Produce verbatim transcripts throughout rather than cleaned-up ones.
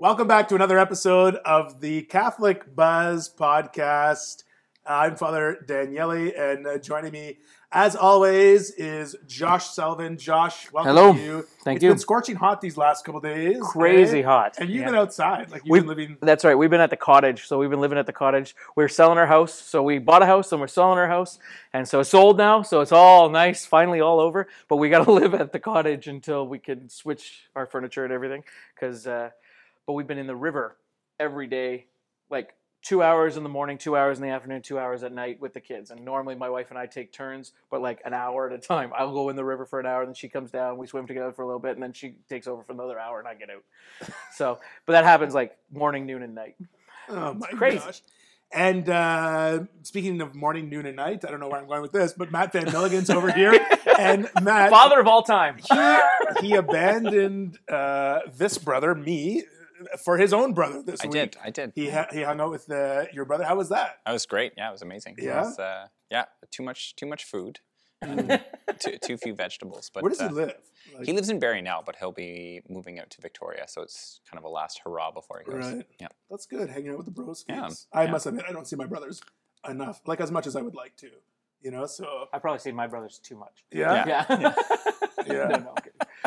Welcome back to another episode of the Catholic Buzz podcast. I'm Father Daniele, and uh, joining me, as always, is Josh Sullivan. Josh, welcome Hello. to you. Thank it's you. It's been scorching hot these last couple of days. Crazy eh? hot. And you've Yeah. been outside. Like you've We've, been living... That's right. We've been at the cottage. So we've been living at the cottage. We're selling our house. So we bought a house and we're selling our house. And so it's sold now. So it's all nice, finally all over. But we got to live at the cottage until we can switch our furniture and everything. Because, uh, but we've been in the river every day, like two hours in the morning, two hours in the afternoon, two hours at night with the kids. And normally my wife and I take turns, but like an hour at a time. I'll go in the river for an hour, then she comes down, we swim together for a little bit, and then she takes over for another hour and I get out. So, but that happens like morning, noon, and night. Oh my crazy. gosh. And uh, speaking of morning, noon, and night, I don't know where I'm going with this, but Matt Van Milligan's over here. And Matt... Father of all time. he, he abandoned uh, this brother, me, for his own brother this I week. did. I did. He ha- he hung out with uh, your brother. How was that? That was great. Yeah, it was amazing. Yeah? It was, uh, yeah. Too much. Too much food. And too, too few vegetables. But Where does uh, he live? Like, he lives in Barrie now, but he'll be moving out to Victoria, so it's kind of a last hurrah before he goes. Right. Yeah. That's good. Hanging out with the bros. Yeah, I yeah. must admit, I don't see my brothers enough, like as much as I would like to. You know, so I probably see my brothers too much. yeah, Yeah. Yeah. Yeah. No, no, I'm kidding.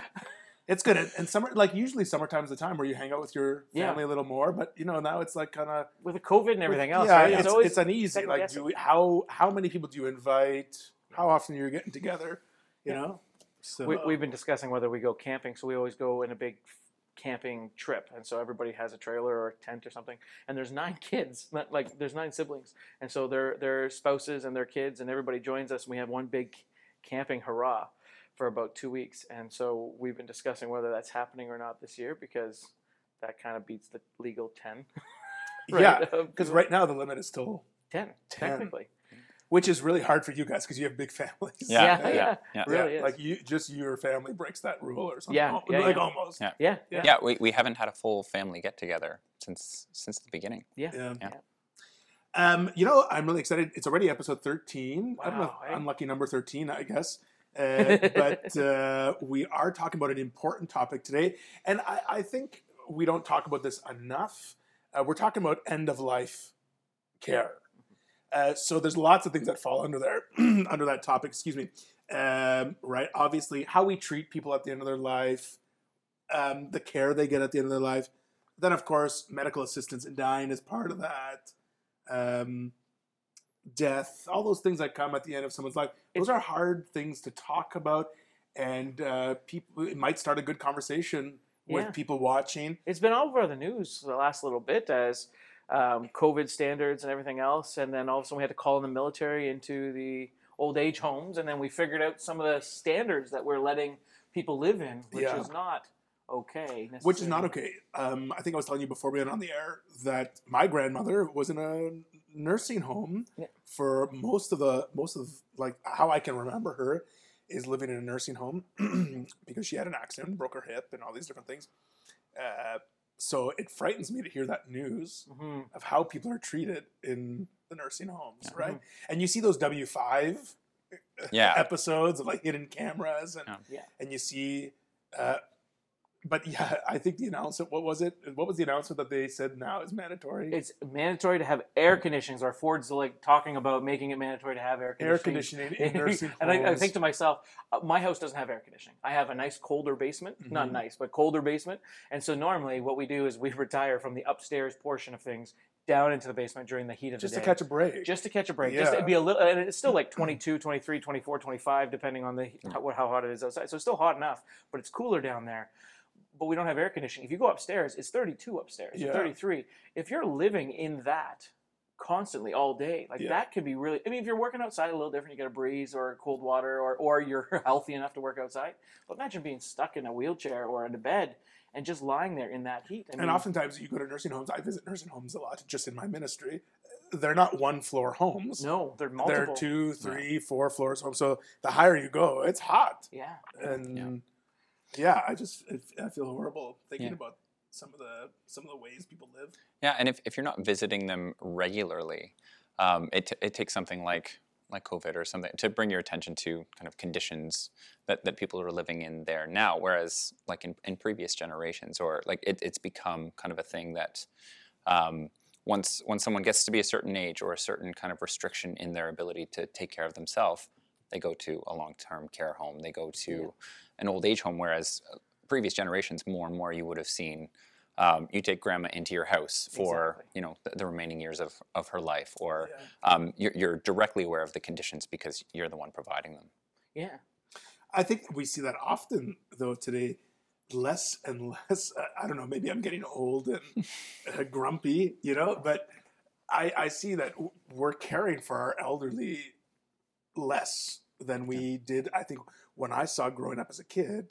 it's good. And, and summer, like usually, summertime's the time where you hang out with your Yeah. family a little more. But you know, now it's like kind of With the COVID and everything else, Yeah, right? it's, always it's uneasy. second Like, guessing. do we, how how many people do you invite? How often are you getting together? You Yeah. know, so We, we've been discussing whether we go camping, so we always go in a big camping trip, and so everybody has a trailer or a tent or something. And there's nine kids, not, like there's nine siblings, and so their their spouses and their kids, and everybody joins us, and we have one big camping hurrah for about two weeks. And so we've been discussing whether that's happening or not this year, because that kind of beats the legal ten. yeah, Um, because right now the limit is still ten, ten. technically. which is really hard for you guys because you have big families. Yeah, Yeah, yeah, yeah. yeah. Really Yeah, is. like you, just your family breaks that rule or something. Yeah, Al- yeah, like yeah. almost. Yeah. Yeah, Yeah. Yeah, we, we haven't had a full family get together since since the beginning. yeah, Yeah. Yeah. Um, you know, I'm really excited. It's already episode thirteen. I don't know, Wow, if eh? unlucky number thirteen, I guess. Uh, but uh, we are talking about an important topic today, and I, I think we don't talk about this enough. Uh, we're talking about end of life care. Uh, so there's lots of things that fall under there, under that topic. Excuse me. Um, right? Obviously, how we treat people at the end of their life, um, the care they get at the end of their life. Then, of course, medical assistance in dying is part of that. Um, death, all those things that come at the end of someone's life. Those are hard things to talk about, and uh, people it might start a good conversation with Yeah. people watching. It's been all over the news the last little bit as um, COVID standards and everything else, and then all of a sudden we had to call in the military into the old age homes, and then we figured out some of the standards that we're letting people live in, which Yeah. is not okay. Which is not necessarily. okay. Um, I think I was telling you before we went on the air that my grandmother was in a nursing home Yeah. for most of the most of like how I can remember her is living in a nursing home because she had an accident, broke her hip, and all these different things. Uh, so it frightens me to hear that news Mhm. of how people are treated in the nursing homes, Yeah. right? And you see those W five Yeah. episodes of like hidden cameras, and Yeah. Yeah. and you see. Uh, but yeah, I think the announcement. What was it? What was the announcement that they said now is mandatory? It's mandatory to have air conditionings. Our Ford's like talking about making it mandatory to have air Air conditioning. conditioning in nursing and I, I homes. think to myself, uh, my house doesn't have air conditioning. I have a nice colder basement, not Mhm. nice, but colder basement. And so normally what we do is we retire from the upstairs portion of things down into the basement during the heat of just the to day. catch a break. Just to catch a break. Just Yeah. to be a little, and it's still like twenty-two, twenty-three, twenty-four, twenty-five, depending on the how, what- how hot it is outside. So it's still hot enough, but it's cooler down there. But we don't have air conditioning. If you go upstairs, it's thirty-two upstairs, Yeah. thirty-three. If you're living in that constantly all day, like Yeah. that could be really, I mean, if you're working outside a little different, you get a breeze or cold water, or, or you're healthy enough to work outside. But imagine being stuck in a wheelchair or in a bed and just lying there in that heat. I and mean, oftentimes you go to nursing homes. I visit nursing homes a lot, just in my ministry. They're not one floor homes. no, they're multiple. They're two, three, four floors homes. So the higher you go, it's hot. Yeah. And yeah, I just I feel horrible thinking Yeah. about some of the some of the ways people live. Yeah, and if, if you're not visiting them regularly, um, it, t- it takes something like like COVID or something, to bring your attention to kind of conditions that, that people are living in there now, whereas like in, in previous generations, or like it, it's become kind of a thing that um, once once someone gets to be a certain age or a certain kind of restriction in their ability to take care of themselves, they go to a long-term care home, they go to yeah. an old age home, whereas previous generations, more and more you would have seen Um, you take grandma into your house for exactly. you know the, the remaining years of, of her life, or yeah. um, you're, you're directly aware of the conditions because you're the one providing them. Yeah, I think we see that often though today, less and less. I don't know. Maybe I'm getting old and uh, grumpy, you know. But I, I see that we're caring for our elderly less than we yeah. did. I think when I saw growing up as a kid.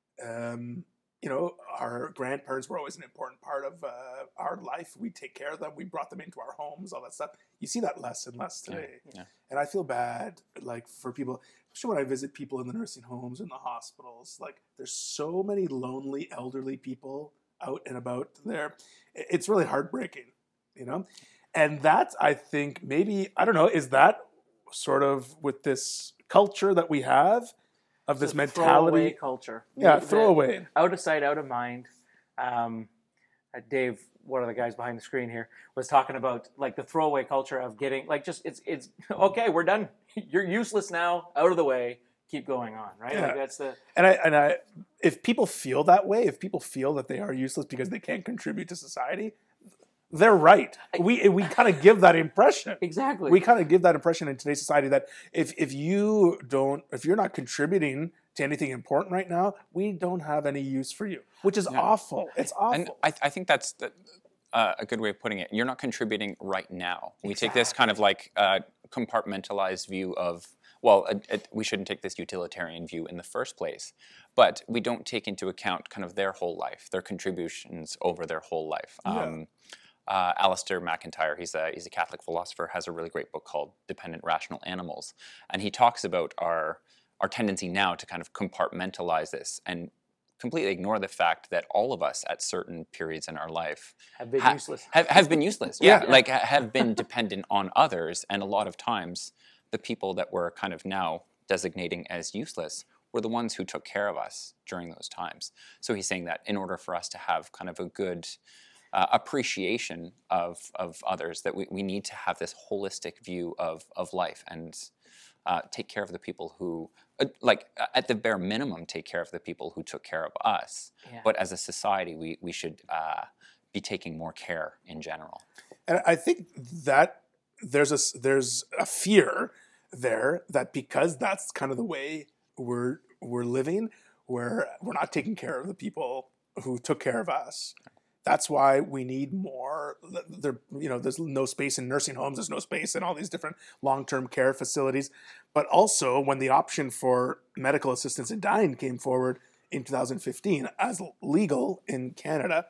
Um, You know, our grandparents were always an important part of uh, our life. We take care of them. We brought them into our homes, all that stuff. You see that less and less today. Yeah, yeah. And I feel bad, like, for people, especially when I visit people in the nursing homes and the hospitals. Like, there's so many lonely, elderly people out and about there. It's really heartbreaking, you know? And that, I think, maybe, I don't know, is that sort of with this culture that we have? Of this mentality, throwaway culture. Yeah, throwaway. Out of sight, out of mind. Um, uh, Dave, one of the guys behind the screen here, was talking about like the throwaway culture of getting like just it's it's okay, we're done. You're useless now. Out of the way. Keep going on. Right. Yeah. Like that's the. And I and I, if people feel that way, if people feel that they are useless because they can't contribute to society, they're right. We we kind of give that impression. Exactly. We kind of give that impression in today's society that if if you don't, if you're not contributing to anything important right now, we don't have any use for you, which is yeah. awful. It's awful. And I, I think that's the, uh, a good way of putting it. You're not contributing right now. We exactly. take this kind of like uh, compartmentalized view of, well, a, a, we shouldn't take this utilitarian view in the first place, but we don't take into account kind of their whole life, their contributions over their whole life. Yeah. Um, Uh, Alistair McIntyre, he's a he's a Catholic philosopher, has a really great book called Dependent Rational Animals, and he talks about our our tendency now to kind of compartmentalize this and completely ignore the fact that all of us at certain periods in our life have been ha- useless. Have, have been useless, yeah, yeah. like have been dependent on others, and a lot of times the people that we're kind of now designating as useless were the ones who took care of us during those times. So he's saying that in order for us to have kind of a good Uh, appreciation of of others, that we, we need to have this holistic view of of life and uh, take care of the people who, uh, like uh, at the bare minimum, take care of the people who took care of us. Yeah. But as a society, we we should uh, be taking more care in general. And I think that there's a there's a fear there that because that's kind of the way we're we're living, where we're not taking care of the people who took care of us. That's why we need more. There, you know, there's no space in nursing homes. There's no space in all these different long-term care facilities. But also, when the option for medical assistance in dying came forward in two thousand fifteen as legal in Canada,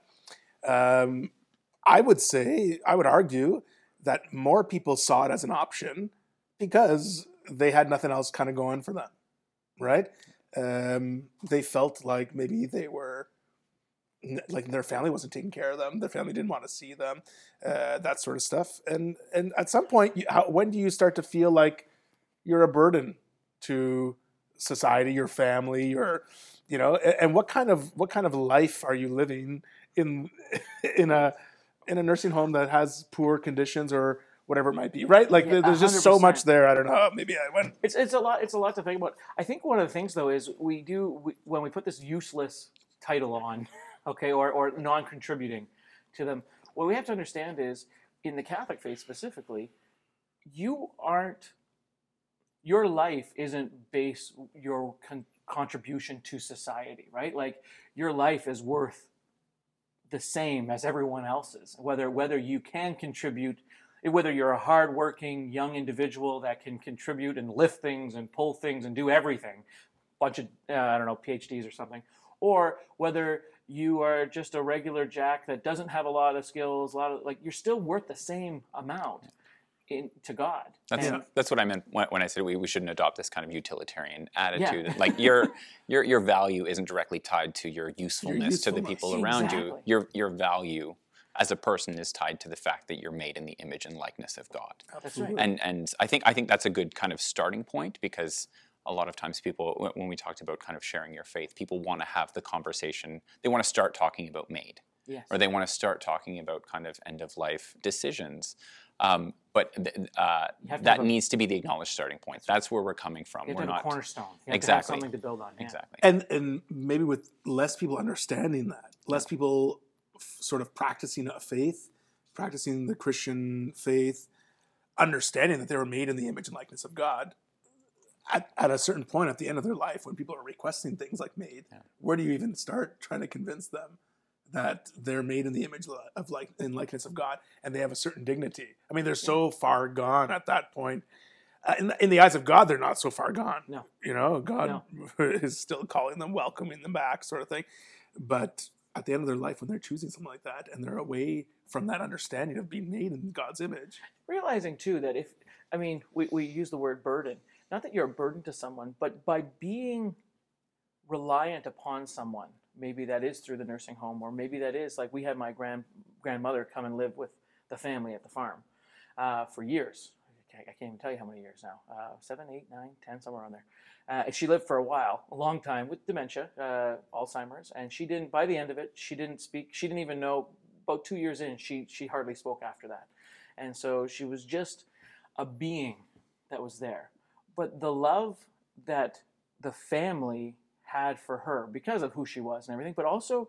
um, I would say, I would argue that more people saw it as an option because they had nothing else kind of going for them, right? Um, they felt like maybe they were. Like their family wasn't taking care of them, their family didn't want to see them, uh, that sort of stuff. And and at some point, you, how, when do you start to feel like you're a burden to society, your family, your, you know? And, and what kind of what kind of life are you living in in a in a nursing home that has poor conditions or whatever it might be, right? Like yeah, there's just so much there. I don't know. Maybe I went. It's it's a lot. It's a lot to think about. I think one of the things though is we do we, when we put this useless title on. Okay, or, or non-contributing to them. What we have to understand is, in the Catholic faith specifically, you aren't, your life isn't based your con- contribution to society, right? Like, your life is worth the same as everyone else's. Whether whether you can contribute, whether you're a hardworking young individual that can contribute and lift things and pull things and do everything, bunch of, uh, I don't know, P H Ds or something, or whether you are just a regular jack that doesn't have a lot of skills, a lot of like you're still worth the same amount in to God. That's and, that's what I meant when, when I said we, we shouldn't adopt this kind of utilitarian attitude. Yeah. Like your your your value isn't directly tied to your usefulness, your usefulness. to the people around exactly. you. Your your value as a person is tied to the fact that you're made in the image and likeness of God. That's right. And and I think I think that's a good kind of starting point, because a lot of times people, when we talked about kind of sharing your faith, people want to have the conversation. They want to start talking about made, Yes. or they want to start talking about kind of end of life decisions. Um, but th- uh, You have to that have a- needs to be the acknowledged starting point. That's where we're coming from. You have We're to have not a cornerstone. You have to have Exactly. something to build on. Yeah. exactly. And and maybe with less people understanding that, less people f- sort of practicing a faith, practicing the Christian faith, understanding that they were made in the image and likeness of God. At, at a certain point at the end of their life, when people are requesting things like made, Yeah. where do you even start trying to convince them that they're made in the image of like in likeness of God and they have a certain dignity? I mean, they're so far gone at that point. Uh, in, the, in the eyes of God, they're not so far gone. No. You know, God is still calling them, welcoming them back, sort of thing. But at the end of their life, when they're choosing something like that and they're away from that understanding of being made in God's image. Realizing too that if, I mean, we, we use the word burden, not that you're a burden to someone, but by being reliant upon someone, maybe that is through the nursing home, or maybe that is like we had my grand grandmother come and live with the family at the farm uh, for years. I can't even tell you how many years now, uh, seven, eight, nine, ten, somewhere on there. Uh, and she lived for a while, a long time, with dementia, uh, Alzheimer's, and she didn't, by the end of it, she didn't speak, she didn't even know, about two years in, she, she hardly spoke after that. And so she was just a being that was there. But the love that the family had for her, because of who she was and everything, but also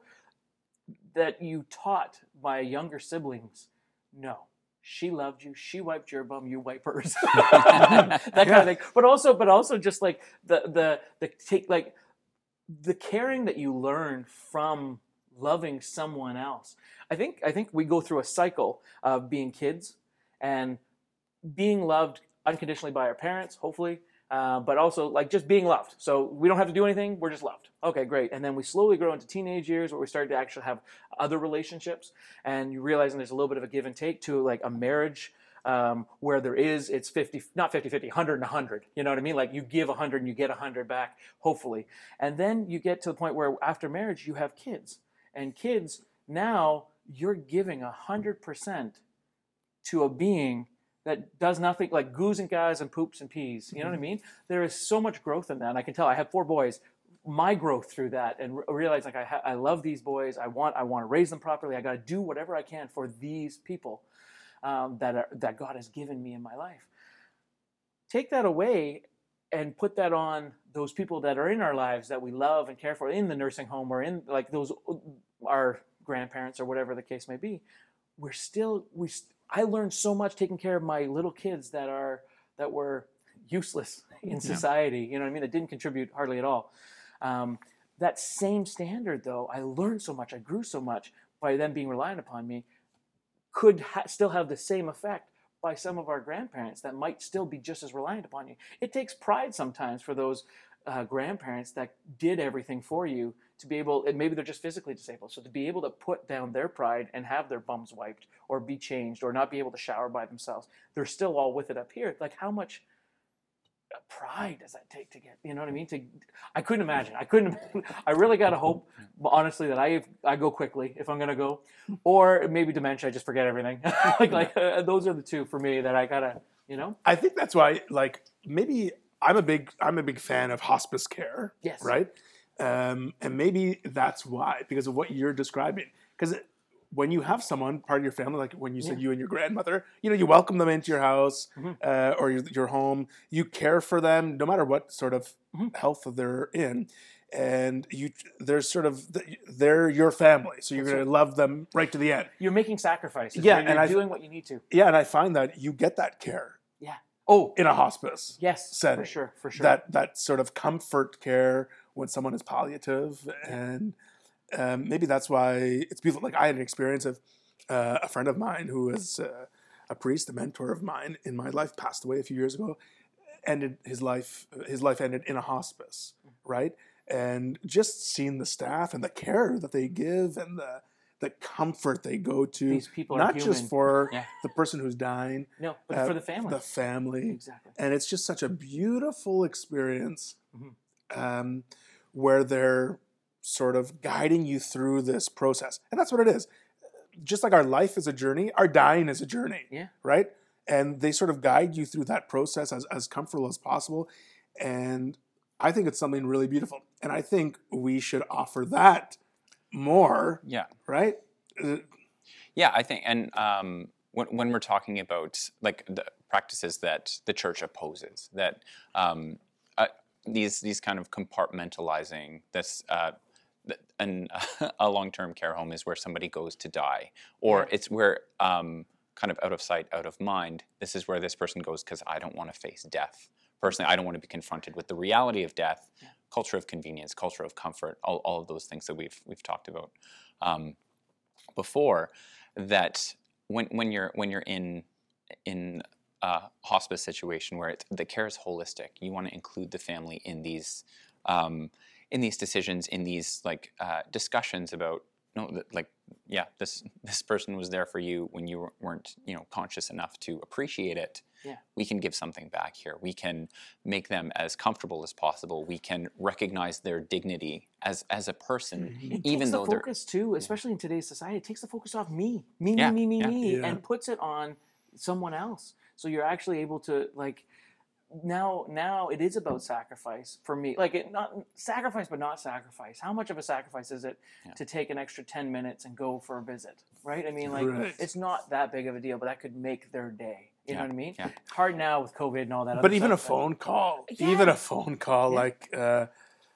that you taught my younger siblings, no, she loved you, she wiped your bum, you wipe hers. that kind of thing. But also, but also just like the the the take like the caring that you learn from loving someone else. I think I think we go through a cycle of being kids and being loved unconditionally by our parents, hopefully, uh, but also like just being loved. So we don't have to do anything, we're just loved. Okay, great. And then we slowly grow into teenage years where we start to actually have other relationships, and you realize there's a little bit of a give and take to like a marriage um, where there is, it's fifty, not fifty fifty, one hundred and one hundred. You know what I mean? Like you give one hundred and you get one hundred back, hopefully. And then you get to the point where after marriage you have kids. And kids, now you're giving one hundred percent to a being that does nothing, like goos and guys and poops and peas. You know what I mean? There is so much growth in that. And I can tell I have four boys. My growth through that, and re- realize like I, ha- I love these boys. I want I want to raise them properly. I got to do whatever I can for these people um, that are, that God has given me in my life. Take that away and put that on those people that are in our lives that we love and care for, in the nursing home or in like those our grandparents or whatever the case may be. We're still we. I learned so much taking care of my little kids that are that were useless in society. You know what I mean? That didn't contribute hardly at all. Um, that same standard, though, I learned so much, I grew so much by them being reliant upon me, could ha- still have the same effect by some of our grandparents that might still be just as reliant upon you. It takes pride sometimes for those uh, grandparents that did everything for you to be able, and maybe they're just physically disabled, so to be able to put down their pride and have their bums wiped or be changed or not be able to shower by themselves. They're still all with it up here. Like how much pride does that take to get, you know what I mean? To, I couldn't imagine. I couldn't, I really got to hope, honestly, that I I go quickly if I'm going to go, or maybe dementia, I just forget everything. like like uh, those are the two for me that I got to, you know? I think that's why, like, maybe I'm a big I'm a big fan of hospice care. Yes. Right. Um, and maybe that's why, because of what you're describing. Because when you have someone part of your family, like when you said Yeah. you and your grandmother, you know, you welcome them into your house Mhm. uh, or your, your home. You care for them, no matter what sort of Mhm. health they're in, and you there's sort of they're your family, so you're That's going to love them right to the end. You're making sacrifices. Yeah, You're, and you're I- doing what you need to. Yeah, and I find that you get that care Yeah. Oh, in a hospice. yes, setting. for sure, for sure. That that sort of comfort care when someone is palliative, and um, maybe that's why it's beautiful. Like I had an experience of uh, a friend of mine who was uh, a priest, a mentor of mine in my life, passed away a few years ago. Ended his life. His life ended in a hospice, right? And just seeing the staff and the care that they give and the the comfort they go to, These people are not human. just for Yeah. the person who's dying, No, but uh, for the family. the family, Exactly. and it's just such a beautiful experience Mhm. um, where they're sort of guiding you through this process. And that's what it is. just like our life is a journey, our dying is a journey. Yeah. Right. And they sort of guide you through that process as, as comfortable as possible. And I think it's something really beautiful. And I think we should offer that more. Yeah. Right. Yeah, I think, and um, when, when we're talking about like the practices that the church opposes, that um, uh, these these kind of compartmentalizing this, uh, th- an, a long-term care home is where somebody goes to die, or Yeah. it's where um, kind of out of sight, out of mind. This is where this person goes because I don't want to face death. Personally, I don't want to be confronted with the reality of death, Yeah. culture of convenience, culture of comfort, all, all of those things that we've we've talked about um, before. That when when you're when you're in in a hospice situation where it, the care is holistic, you want to include the family in these um, in these decisions, in these like uh, discussions about no, that, like yeah, this this person was there for you when you weren't you know conscious enough to appreciate it. Yeah. We can give something back here. We can make them as comfortable as possible. We can recognize their dignity as as a person, It even takes though the they're focus too, especially in today's society. It takes the focus off me, me, Yeah, me, me, me, yeah. me, Yeah. and puts it on someone else. So you're actually able to like now. Now it is about sacrifice for me. Like it not sacrifice, but not sacrifice. How much of a sacrifice is it Yeah. to take an extra ten minutes and go for a visit? Right? I mean, like Right. it's not that big of a deal, but that could make their day. You know Yeah, what I mean? yeah. Hard now with COVID and all that. But other even a stuff, but- phone call, Yeah. even a phone call, Yeah. like uh,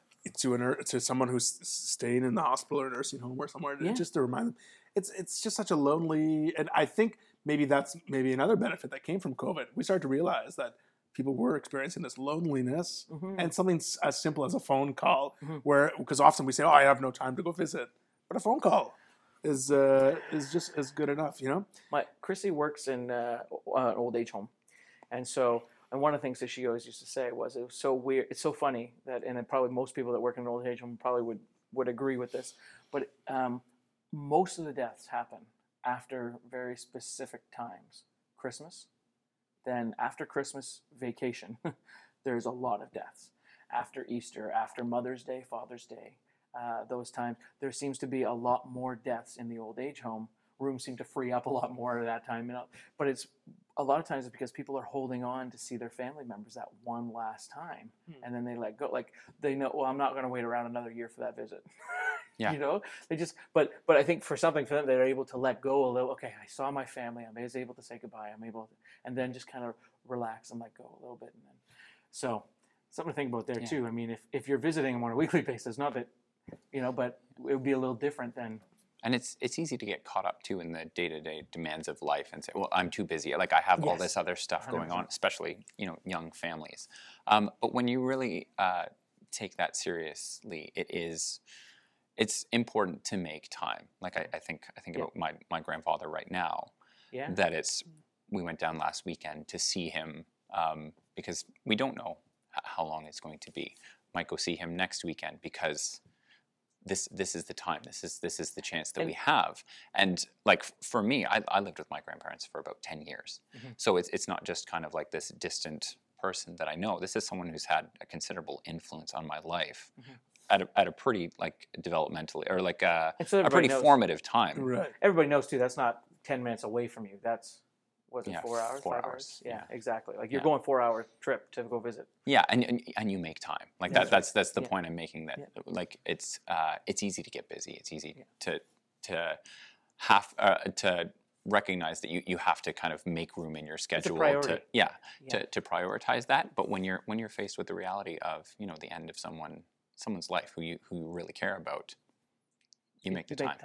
to an ur- to someone who's s- staying in the hospital or nursing home or somewhere, Yeah. just to remind them, it's it's just such a lonely. And I think maybe that's maybe another benefit that came from COVID. We started to realize that people were experiencing this loneliness, Mhm. and something s- as simple as a phone call, Mhm. where because often we say, "Oh, I have no time to go visit," but a phone call is uh, is just as good enough, you know. My Chrissy works in uh, an old age home, and so and one of the things that she always used to say was it was so weird. It's so funny that, and it probably most people that work in an old age home probably would would agree with this, but um, most of the deaths happen after very specific times. Christmas, then after Christmas vacation, there's a lot of deaths. After Easter, after Mother's Day, Father's Day, uh, those times, there seems to be a lot more deaths in the old age home. Rooms seem to free up a lot more at that time, you know. But it's a lot of times it's because people are holding on to see their family members that one last time, Hmm. and then they let go. Like they know, well, I'm not going to wait around another year for that visit. Yeah. You know, they just. But but I think for something for them, they're able to let go a little. Okay, I saw my family. I was able to say goodbye. I'm able, to, and then just kind of relax and let go a little bit, and then so something to think about there Yeah. too. I mean, if if you're visiting them on a weekly basis, not that, you know, but it would be a little different than. And it's it's easy to get caught up too in the day-to-day demands of life and say, well, I'm too busy. Like I have all Yes. this other stuff one hundred going on, percent. especially you know young families. Um, but when you really uh, take that seriously, it is it's important to make time. Like I, I think I think Yeah. about my my grandfather right now. Yeah. That it's we went down last weekend to see him um, because we don't know h- how long it's going to be. Might go see him next weekend because this this is the time. This is this is the chance that And- we have. And like f- for me, I, I lived with my grandparents for about ten years, Mhm. so it's it's not just kind of like this distant person that I know. This is someone who's had a considerable influence on my life Mhm. at a, at a pretty like developmentally or like a, And so a pretty everybody knows. formative time. Right. Everybody knows too. That's not ten minutes away from you. That's was it Yeah, four hours? four five hours, Yeah, yeah. exactly. Like you're Yeah. going four hour trip to go visit. Yeah, and, and and you make time. Like Yeah, that. That's that's the Yeah. point I'm making. That Yeah. like it's uh, it's easy to get busy. It's easy Yeah. to to have uh, to recognize that you, you have to kind of make room in your schedule to priority. yeah, Yeah. to, to prioritize that. But when you're when you're faced with the reality of you know the end of someone someone's life who you who you really care about, you make the time.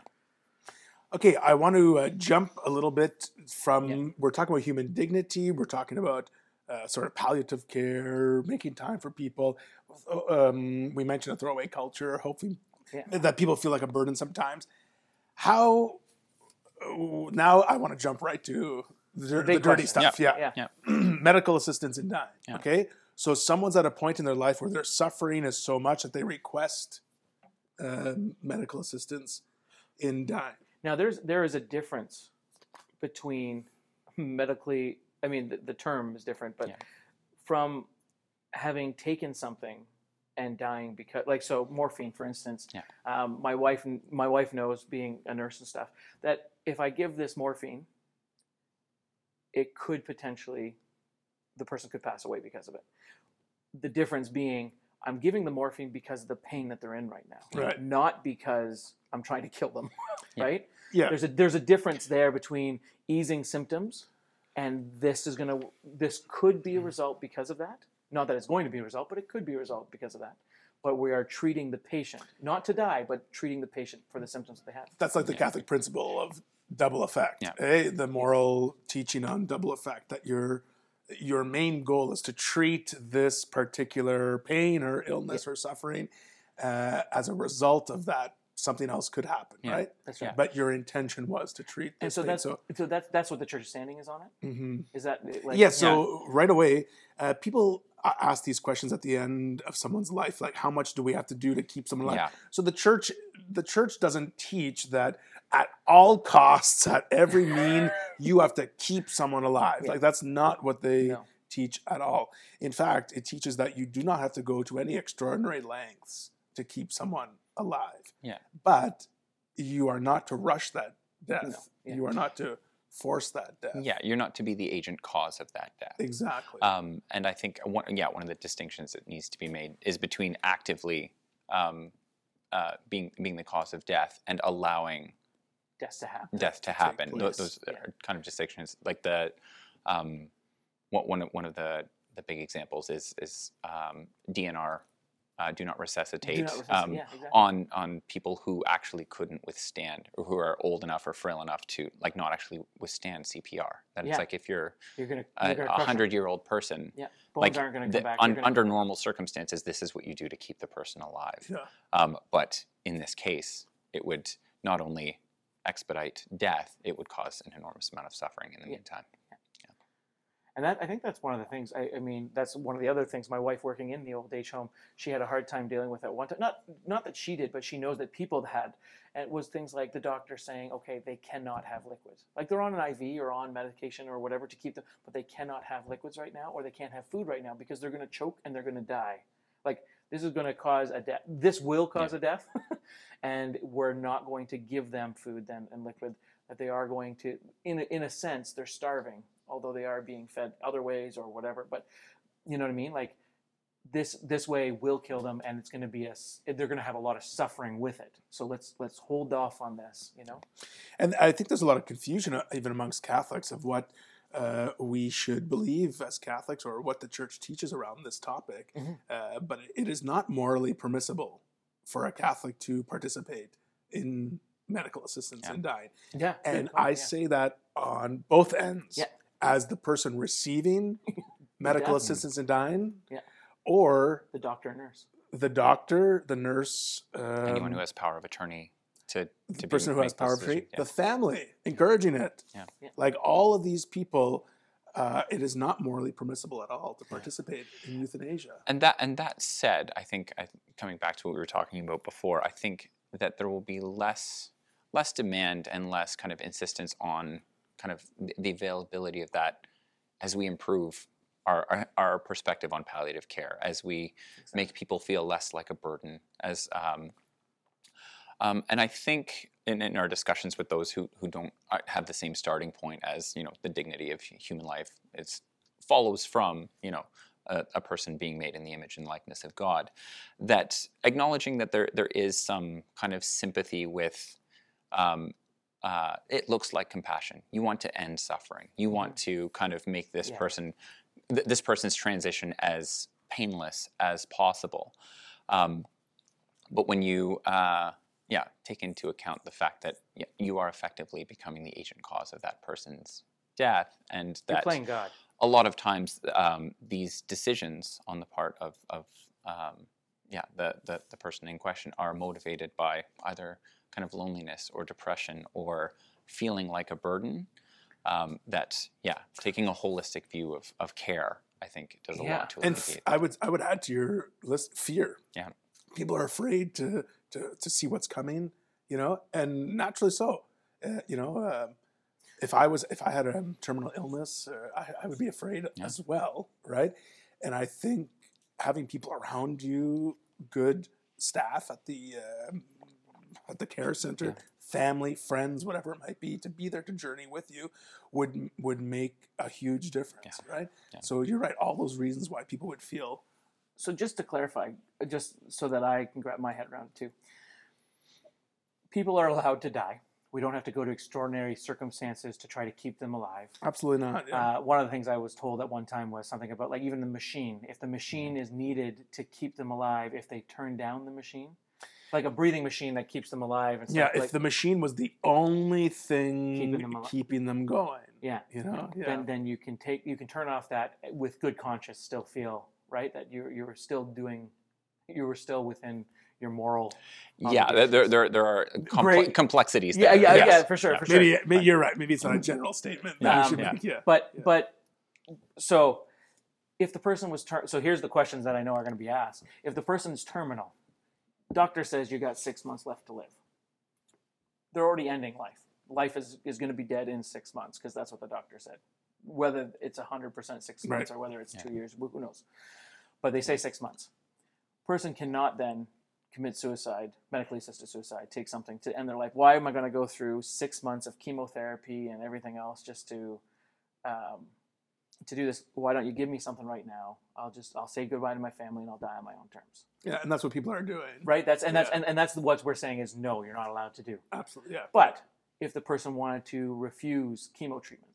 Okay, I want to uh, jump a little bit from. Yeah. We're talking about human dignity. We're talking about uh, sort of palliative care, making time for people. Um, we mentioned a throwaway culture, hopefully Yeah. that people feel like a burden sometimes. How oh, now? I want to jump right to the, dir- big the dirty question. stuff. Yeah, Yeah. medical assistance in dying. Yeah. Okay, so someone's at a point in their life where their suffering is so much that they request uh, medical assistance in dying. Now there's there is a difference between medically. I mean, the, the term is different, but Yeah. from having taken something and dying because, like, so morphine, for instance. Yeah. Um, my wife, my wife knows, being a nurse and stuff, that if I give this morphine, it could potentially, the person could pass away because of it. The difference being, I'm giving the morphine because of the pain that they're in right now, Right. not because I'm trying to kill them, Yeah. right? Yeah. There's a there's a difference there between easing symptoms, and this is gonna this could be a result because of that. Not that it's going to be a result, but it could be a result because of that. But we are treating the patient, not to die, but treating the patient for the symptoms that they have. That's like the Yeah. Catholic principle of double effect. Yeah. Eh? The moral teaching on double effect, that your your main goal is to treat this particular pain or illness or suffering. Uh, as a result of that, something else could happen, Yeah. right? That's right. But your intention was to treat And this so pain. that's So, so that's that's what the church's standing is on it. mhm. Is that like yeah, so right away, uh, people a- ask these questions at the end of someone's life, like how much do we have to do to keep someone alive? Yeah. So the church, the church doesn't teach that at all costs, at every mean, you have to keep someone alive. Yeah. Like that's not what they No. teach at all. In fact, it teaches that you do not have to go to any extraordinary lengths to keep someone alive. Yeah. But you are not to rush that death. No. Yeah. You are not to force that death. Yeah, you're not to be the agent cause of that death. Exactly. Um, and I think one, yeah, one of the distinctions that needs to be made is between actively um, uh, being being the cause of death and allowing death to happen. death to take happen. Tho- place. Those Yeah. are kind of distinctions. Like the um, what one of- one of the, the big examples is is um, D N R, uh, do not resuscitate, Do not resuscitate, um, yeah, exactly. on on people who actually couldn't withstand or who are old enough or frail enough to like not actually withstand C P R. That it's Yeah. like if you're You're gonna a, you're gonna a crush 'em. hundred year old person, Yeah, bones like aren't gonna come the- back. un- You're gonna- under normal circumstances, this is what you do to keep the person alive. yeah. Um, but in this case, it would not only expedite death, it would cause an enormous amount of suffering in the Yeah. meantime. And that, I think that's one of the things. I, I mean, that's one of the other things. My wife, working in the old age home, she had a hard time dealing with at one time. Not not that she did, but she knows that people had. And it was things like the doctor saying, okay, they cannot have liquids. Like they're on an I V or on medication or whatever to keep them, but they cannot have liquids right now, or they can't have food right now because they're going to choke and they're going to die. Like this is going to cause a death. This will cause a death, and we're not going to give them food then and liquid. That they are going to, in a, in a sense, they're starving, although they are being fed other ways or whatever. But you know what I mean? Like this this way will kill them, and it's going to be a s- they're going to have a lot of suffering with it. So let's let's hold off on this. You know? And I think there's a lot of confusion, uh, even amongst Catholics, of what uh, we should believe as Catholics or what the church teaches around this topic. Mhm. Uh, but it is not morally permissible for a Catholic to participate in medical assistance Yeah. in dying. Yeah. And good point, I yeah. say that on both ends. Yeah. As the person receiving medical Yeah. assistance in dying, Yeah. or the doctor and nurse. the doctor, the nurse, um, Anyone who has power of attorney to, to the be- person who has make the power of decision, attorney, yeah. the family encouraging it. Yeah. Yeah. Like all of these people, uh, it is not morally permissible at all to participate in euthanasia. And that and that said, I think I, coming back to what we were talking about before, I think that there will be less less demand and less kind of insistence on kind of the, the availability of that as we improve our, our our perspective on palliative care, as we make people feel less like a burden. As um, um, and I think in, in our discussions with those who who don't uh, have the same starting point as you know the dignity of human life, it follows from you know. A, a person being made in the image and likeness of God, that acknowledging that there there is some kind of sympathy with, um, uh, it looks like compassion. You want to end suffering. You want to kind of make this Yeah. person, th- this person's transition as painless as possible. Um, but when you, uh, yeah, take into account the fact that y- you are effectively becoming the agent cause of that person's death, and You're that playing God. a lot of times um, these decisions on the part of, of um, yeah, the, the, the person in question are motivated by either kind of loneliness or depression or feeling like a burden. Um, that, yeah, taking a holistic view of, of care, I think, does a Yeah. lot to And f- alleviate I that. would I would add to your list fear. Yeah. People are afraid to to, to see what's coming, you know, and naturally so. Uh, you know, uh, if I was if I had a terminal illness, uh, I, I would be afraid Yeah. as well, right? And I think having people around you good staff at the uh, at the care center, Yeah. family, friends, whatever it might be, to be there to journey with you would would make a huge difference, right? Yeah. So you're right. All those reasons why people would feel. So just to clarify, just so that I can wrap my head around it too, people are allowed to die. We don't have to go to extraordinary circumstances to try to keep them alive. Absolutely not. Yeah. Uh, one of the things I was told at one time was something about like even the machine. If the machine is needed to keep them alive, if they turn down the machine, like a breathing machine that keeps them alive and stuff. yeah, if like, the machine was the only thing Keeping them al- keeping them going, yeah, you know, yeah. then then you can take you can turn off that with good conscience. Still feel right that you you were still doing, you were still within your moral. Yeah, there, there, there, there are comple- Great. complexities Yeah, there. yeah, Yes. yeah, for sure, Yeah. for sure. Maybe, maybe you're right. Maybe it's not a general statement that we Um, should yeah. make. Yeah. But Yeah. but so if the person was ter- so here's the questions that I know are going to be asked. If the person's terminal, doctor says you got six months left to live. They're already ending life. Life is, is going to be dead in six months because that's what the doctor said. Whether it's one hundred percent six months Right. or whether it's Yeah. two years, who who knows. But they say six months. Person cannot then commit suicide, medically assisted suicide, take something to end their life. Why am I going to go through six months of chemotherapy and everything else just to um, to do this? Why don't you give me something right now? I'll just I'll say goodbye to my family and I'll die on my own terms. Yeah, and that's what people are doing. Right? That's and that's Yeah. and, and that's what we're saying is no, you're not allowed to do. Absolutely. Yeah. But if the person wanted to refuse chemo treatment,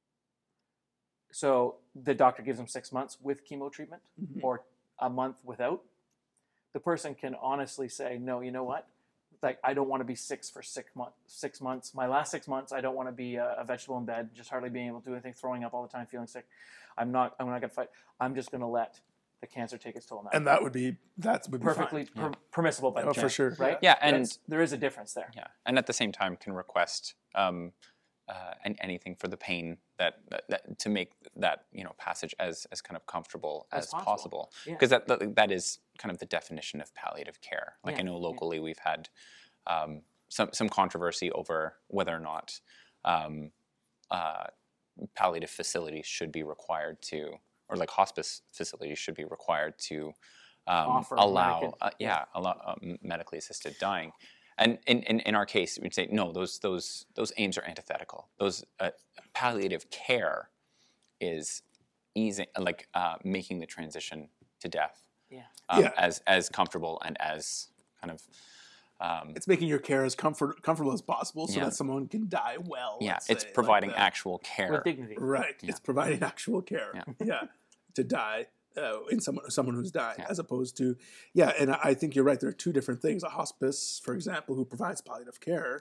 so the doctor gives them six months with chemo treatment Mhm. or a month without, the person can honestly say, no, you know what? Like, I don't want to be sick for six months. Six months. My last six months, I don't want to be a, a vegetable in bed, just hardly being able to do anything, throwing up all the time, feeling sick. I'm not. I'm not going to fight. I'm just going to let the cancer take its toll now. And that would be that would be perfectly fine. per- permissible by Oh, the for sure. right? Yeah, and That's- there is a difference there. yeah, and at the same time can request um, uh, an, anything for the pain that, that, that to make that you know passage as as kind of comfortable As as, possible. possible, Yeah. because that, that that is kind of the definition of palliative care. Like Yeah, I know yeah. locally we've had um, some some controversy over whether or not um, uh, palliative facilities should be required to, or like hospice facilities should be required to um, Offer allow, medical- uh, yeah, allow um, medically assisted dying. And in, in, in our case, we'd say no; those those those aims are antithetical. Those uh, palliative care is easing, like uh, making the transition to death Yeah. um, Yeah. as as comfortable and as kind of um, It's making your care as comfort comfortable as possible, so Yeah. that someone can die well. yeah, let's it's say, like providing that. actual care. With dignity. Right. Yeah. It's providing actual care. Yeah. Yeah. To die uh, in someone someone who's dying, Yeah. as opposed to yeah. And I think you're right. There are two different things. A hospice, for example, who provides palliative care,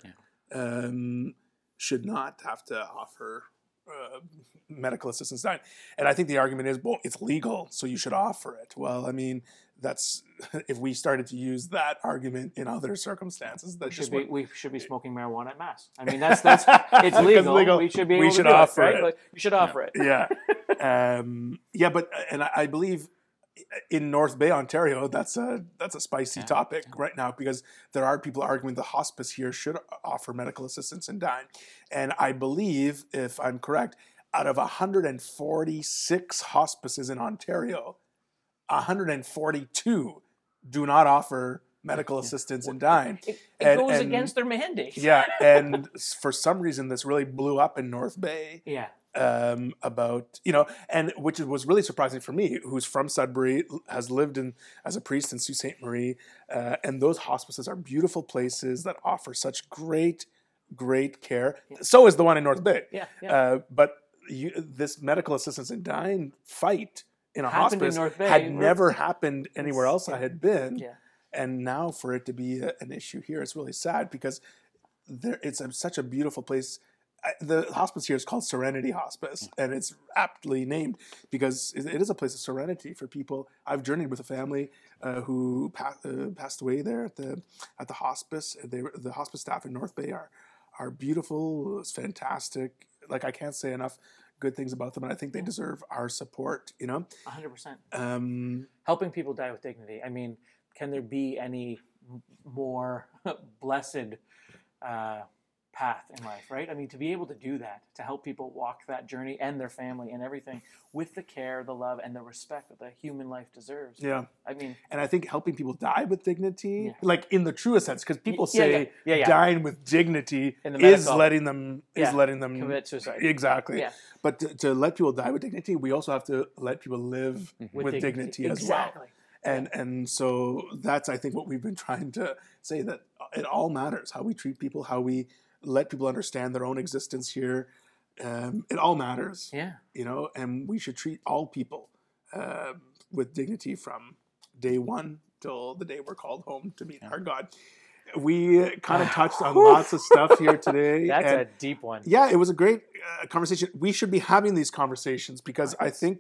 um, should not have to offer uh, medical assistance dying. And I think the argument is, well, it's legal, so you should offer it. Well, I mean, that's if we started to use that argument in other circumstances, that Should just be, would- we should be smoking marijuana at mass. I mean, that's that's it's Because legal. legal, We should be we able should to do offer it, right? it. Like, you should offer it. yeah, um, yeah, but and I, I believe in North Bay, Ontario, that's a that's a spicy Yeah, topic right now because there are people arguing the hospice here should offer medical assistance in dying, and I believe, if I'm correct, out of one hundred forty-six hospices in Ontario, one hundred forty-two do not offer medical assistance in dying. It, it And- goes and- against their mandate. Yeah, and s- for some reason, this really blew up in North Bay Yeah. um, about, you know, and which was really surprising for me, who's from Sudbury, has lived in as a priest in Sault Ste. Marie, uh, and those hospices are beautiful places that offer such great, great care. Yeah. So is the one in North Bay. Yeah. Yeah. Uh, but you, this medical assistance in dying fight in a Happened in hospice North Bay. had We're- never happened anywhere It's- else I yeah. had been. yeah. And now for it to be a, an issue here, it's really sad because there, it's a, such a beautiful place. I- The hospice here is called Serenity Hospice, and it's aptly named because it, it is a place of serenity for people. I've journeyed with a family uh, who pa- uh, passed away there at the at the hospice. They were, the hospice staff in North Bay are are beautiful. It's fantastic. Like I can't say enough good things about them, and I think they deserve our support. You know, one hundred percent. um, Helping people die with dignity. I mean, can there be any m- more blessed uh, path in life, right? I mean, to be able to do that, to help people walk that journey and their family and everything with the care, the love, and the respect that the human life deserves. Yeah. I mean, And I think helping people die with dignity, Yeah. like in the truest sense, because people Yeah, say yeah, yeah, yeah. dying with dignity In the is medical- letting them is Yeah. letting them commit suicide. Exactly. Yeah. But to, to let people die with dignity, we also have to let people live Mm-hmm. with, dignity, as exactly. well. And and so that's, I think, what we've been trying to say, that it all matters. How we treat people, how we let people understand their own existence here. Um, it all matters. Yeah. You know, and we should treat all people uh, with dignity from day one till the day we're called home to meet our God. We kind of touched on lots of stuff here today. That's and a deep one. yeah, it was a great uh, conversation. We should be having these conversations because I think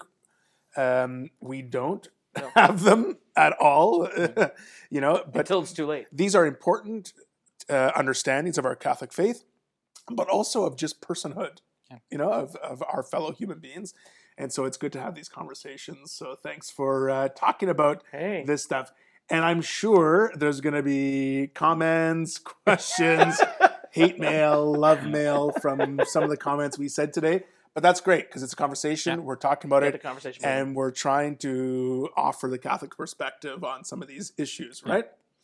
um, we don't No. have them at all. You know, but Until it's too late. these are important uh, understandings of our Catholic faith, but also of just personhood, Yeah. you know, of, of our fellow human beings. And so it's good to have these conversations. So thanks for uh, talking about Hey. this stuff. And I'm sure there's going to be comments, questions, hate mail, love mail from some of the comments we said today. But that's great because it's a conversation. Yeah. We're talking about Get it. the conversation. And we're trying to offer the Catholic perspective on some of these issues, right?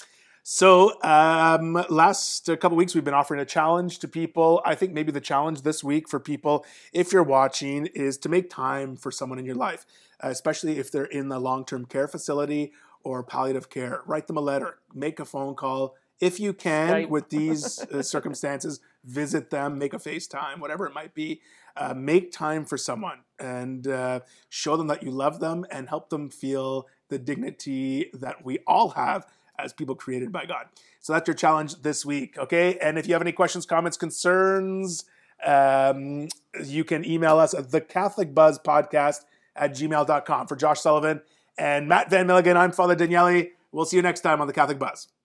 So um, last a couple weeks, we've been offering a challenge to people. I think maybe the challenge this week for people, if you're watching, is to make time for someone in your life, uh, especially if they're in the long-term care facility or palliative care. Write them a letter, make a phone call. If you can, Skype. with these uh, circumstances, visit them, make a FaceTime, whatever it might be. Uh, make time for someone and uh, show them that you love them and help them feel the dignity that we all have as people created by God. So that's your challenge this week, okay? And if you have any questions, comments, concerns, um, you can email us at the Catholic Buzz Podcast at gmail dot com. For Josh Sullivan and Matt Van Milligan, I'm Father Daniele. We'll see you next time on the Catholic Buzz.